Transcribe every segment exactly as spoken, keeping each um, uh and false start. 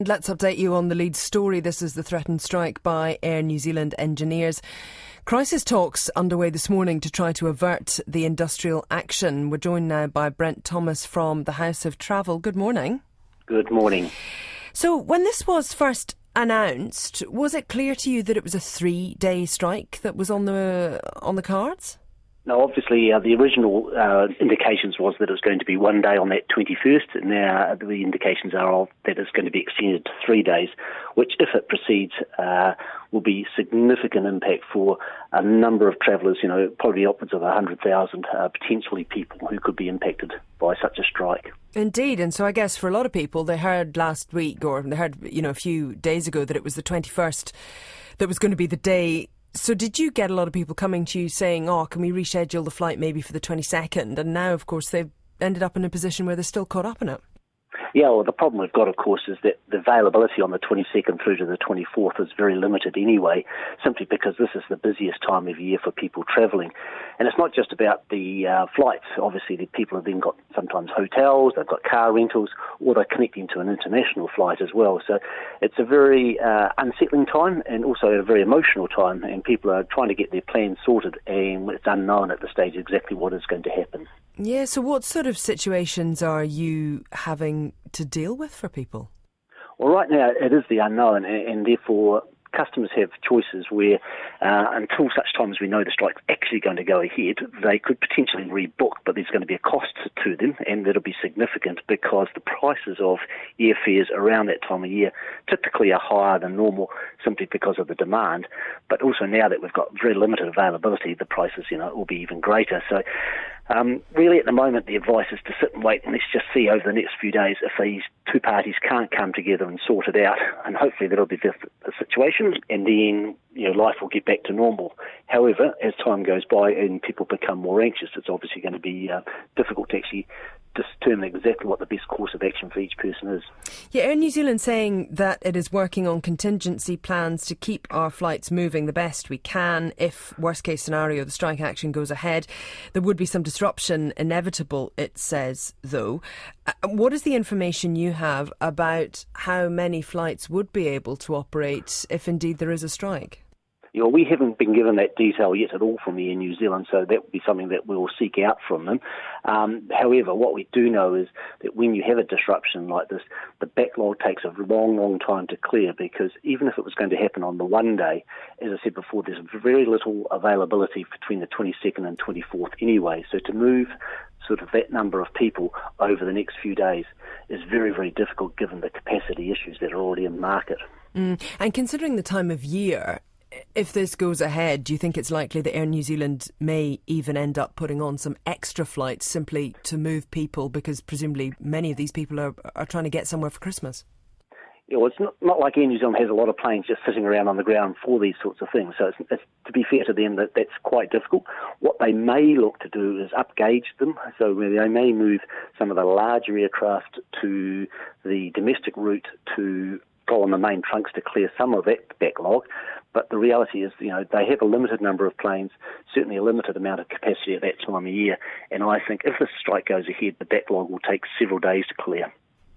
Let's update you on the lead story. This is the threatened strike by Air New Zealand engineers. Crisis talks underway this morning to try to avert the industrial action. We're joined now by Brent Thomas from the House of Travel. Good morning. Good morning. So when this was first announced, was it clear to you that it was a three-day strike that was on the on the cards? No, obviously uh, the original uh, indications was that it was going to be one day on that twenty-first, and now the indications are of that it's going to be extended to three days, which, if it proceeds, uh, will be significant impact for a number of travellers, you know, probably upwards of one hundred thousand uh, potentially people who could be impacted by such a strike. Indeed, and so I guess for a lot of people, they heard last week, or they heard, you know, a few days ago that it was the twenty-first that was going to be the day. So did you get a lot of people coming to you saying, oh, can we reschedule the flight maybe for the twenty-second? And now, of course, they've ended up in a position where they're still caught up in it. Yeah, well, the problem we've got, of course, is that the availability on the twenty-second through to the twenty-fourth is very limited anyway, simply because this is the busiest time of year for people travelling. And it's not just about the uh, flights. Obviously, the people have then got sometimes hotels, they've got car rentals, or they're connecting to an international flight as well. So it's a very uh, unsettling time and also a very emotional time, and people are trying to get their plans sorted, and it's unknown at this stage exactly what is going to happen. Yeah, so what sort of situations are you having to deal with for people? Well, right now it is the unknown, and, and therefore customers have choices where uh, until such time as we know the strike's actually going to go ahead, they could potentially rebook, but there's going to be a cost to them, and that'll be significant because the prices of airfares around that time of year typically are higher than normal simply because of the demand. But also now that we've got very limited availability, the prices, you know, will be even greater. So Um, really, at the moment, the advice is to sit and wait, and let's just see over the next few days if these two parties can't come together and sort it out, and hopefully that'll be the, the situation, and then, you know, life will get back to normal. However, as time goes by and people become more anxious, it's obviously going to be uh, difficult to actually determine exactly what the best course of action for each person is. Yeah, Air New Zealand saying that it is working on contingency plans to keep our flights moving the best we can. If, worst case scenario, the strike action goes ahead, there would be some disruption inevitable, it says, though. Uh, what is the information you have about how many flights would be able to operate if indeed there is a strike? You know, we haven't been given that detail yet at all from Air New Zealand, so that would be something that we'll seek out from them. Um, however, what we do know is that when you have a disruption like this, the backlog takes a long, long time to clear, because even if it was going to happen on the one day, as I said before, there's very little availability between the twenty-second and twenty-fourth anyway. So to move sort of that number of people over the next few days is very, very difficult given the capacity issues that are already in market. Mm. And considering the time of year, if this goes ahead, do you think it's likely that Air New Zealand may even end up putting on some extra flights simply to move people, because presumably many of these people are, are trying to get somewhere for Christmas? You know, it's not, not like Air New Zealand has a lot of planes just sitting around on the ground for these sorts of things. So it's, it's, to be fair to them, that that's quite difficult. What they may look to do is upgauge them. So they may move some of the larger aircraft to the domestic route to go on the main trunks to clear some of that backlog. But the reality is, you know, they have a limited number of planes, certainly a limited amount of capacity at that time of year. And I think if the strike goes ahead, the backlog will take several days to clear.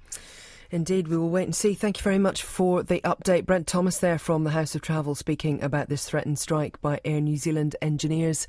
Indeed, we will wait and see. Thank you very much for the update. Brent Thomas there from the House of Travel speaking about this threatened strike by Air New Zealand engineers.